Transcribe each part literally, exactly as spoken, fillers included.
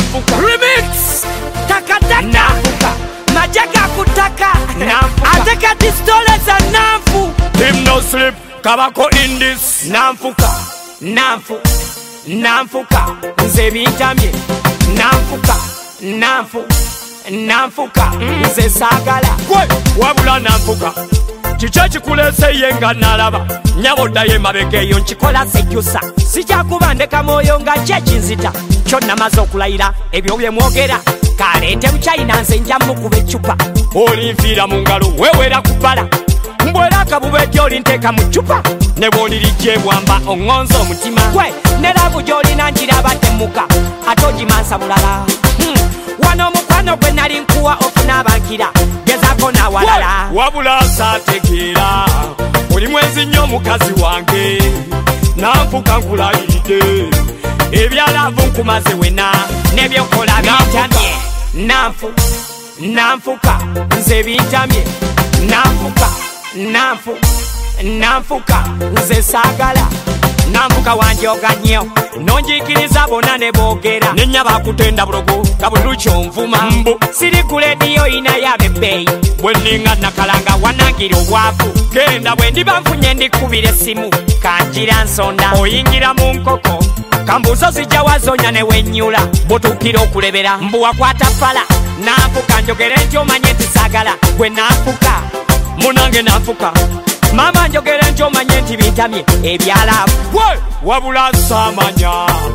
namfuka remix takataka namfuka majaka kutaka namfuka ateka distole za namfu him no sleep kabako in this namfuka namfu namfuka nze bintamye namfuka namfu namfuka nze sagala gwe wabula namfuka kicho kikulese yenga nalaba nyaboddayo mabegeyo nkikola sejjusa sikyakubandeka mwoyo nga kyekinzita kyonna maze okulayira ebyo bye mwogera kaleete bukyayina nze njammukuba eccupa olinfiira mu ngalo wewera kubala mbwera akabuba gy'oli nteeka mu ccupa ne bw'olirijje bwamba oŋŋonza omutima gwe ne laavu gy'olina njiraba temmuka ate ogimansa bulala wano omukwano gwe nali nkuwa okunabankira gezaako nawalala wabula saategeera oli mwezi nnyo omukazi wange namfuka nkulayiridde ebyalaavu nkumaze wena n'ebyokola bintamye nanfu nanfuka nze bintamye nanfuka nanfu nanfuka nze saagala namfuka wanjoga nnyo nonjikiriza bonna ne boogera nenya bakutenda bulogo kabululu kyonvuma mbu siri ku lediyo inayo abebbeeyi bwe nninga nakalanga wanangira obwavu genda bwe ndiba nfunye ndikubira essimu kanjira nsonda oyingira mu nkoko kambuuzo zijja wazonya ne wennyula bw'otuukira okulebera mbu wakwata fala nanfuka njogere nti omanye nti saagala gwe nanfuka munange nanfuka mama njogere nti omanye nti bintamye ebyalaavu gwe wabula saamanya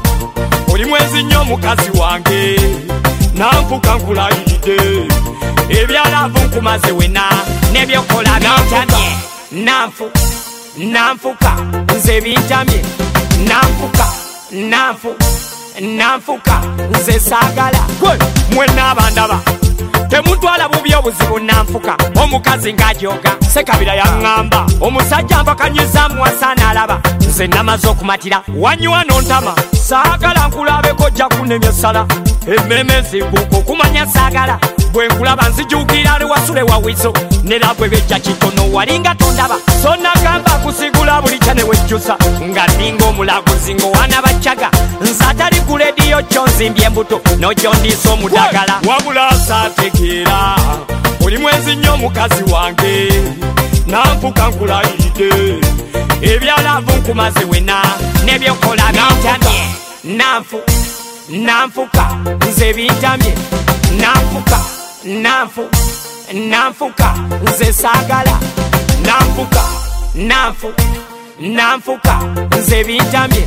oli mwezi nnyo omukazi wange nanfuka nkulayiridde ebyalaavu nkumaze wena n'ebyokola bintamye nanfu nanfuka nze bintamye nanfuka nanfu nanfuka nze saagala gwe mwenna abandaba temutwala bubi obuzibu nanfuka omukazi ng'ajoga sekabira yaŋŋamba omusajja mpakanyizamu wasaana alaba nze namaze okumatira wanywa nontama saagala nkulabeko ojja kunemya sala emmeme nzikuuka okumanya saagala bwe nkulaba nzijuukira lewasule wawizo nera bwe bejja kitono walinga tondaba so nagamba kusigula buli kya ne wejjusa nga nninga omulaguzi ng'owaana baccaga nze atali ku lediyo kyo nzimbye embuto n'ogyondiisa omudagala wabula saategeera oli mwezi nnyo omukazi wange nanfuka nkulayiridde ebyalaavu nkumaze wena n'ebyokola bintamye nanfu nanfuka nze bintamye nanfuka nanfu nanfuka nze saagala nanfuka nanfu nanfuka nze bintamye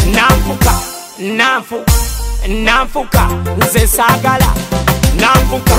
nanfuka nanfu nanfuka nze saagala nanfuka